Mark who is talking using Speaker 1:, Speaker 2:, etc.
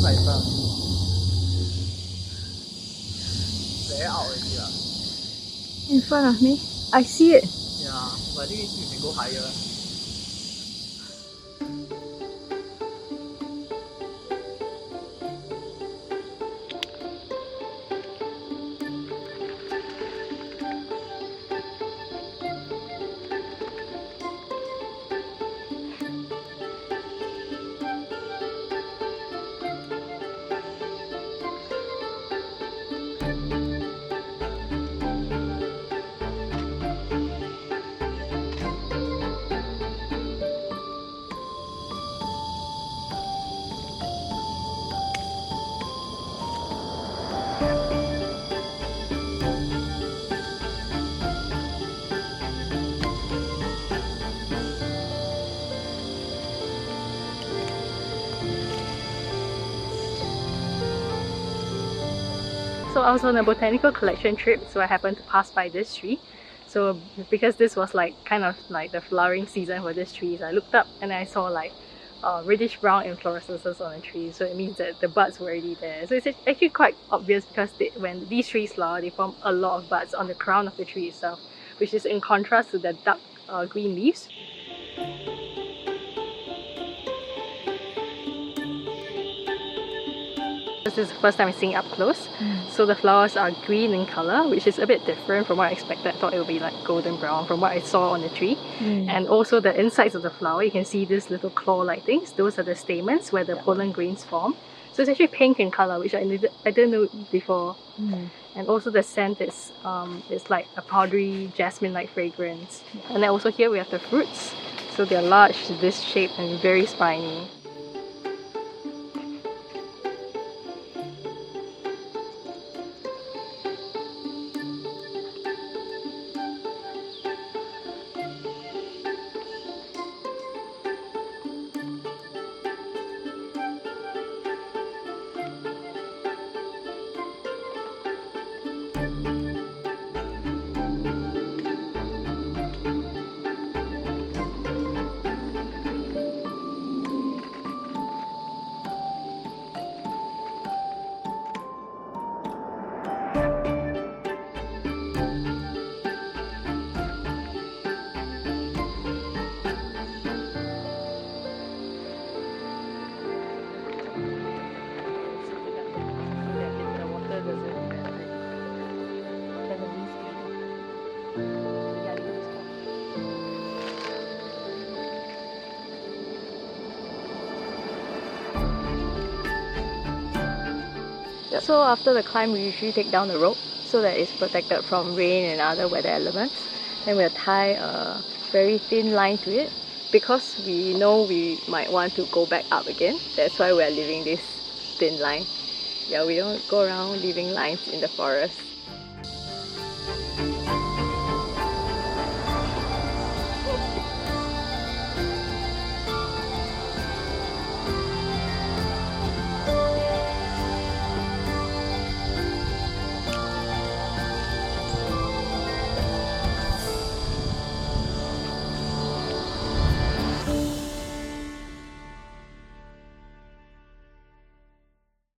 Speaker 1: height lah. Very out already lah.
Speaker 2: In front of me, I see it.
Speaker 1: Yeah, but I think you can go higher.
Speaker 2: So I was on a botanical collection trip, so I happened to pass by this tree. So because this was like kind of like the flowering season for this tree, so I looked up and I saw like reddish brown inflorescences on the tree. So it means that the buds were already there. So it's actually quite obvious because when these trees flower, they form a lot of buds on the crown of the tree itself, which is in contrast to the dark green leaves. This is the first time I'm seeing it up close. So the flowers are green in colour, which is a bit different from what I expected. I thought it would be like golden brown from what I saw on the tree. And also the insides of the flower, you can see these little claw-like things. Those are the stamens where the pollen grains form. So it's actually pink in colour, which I didn't know before. And also the scent is like a powdery jasmine-like fragrance. And then also here we have the fruits. So they're large, this shape, and very spiny. So after the climb, we usually take down the rope so that it's protected from rain and other weather elements. Then we'll tie a very thin line to it because we know we might want to go back up again. That's why we're leaving this thin line. Yeah, we don't go around leaving lines in the forest.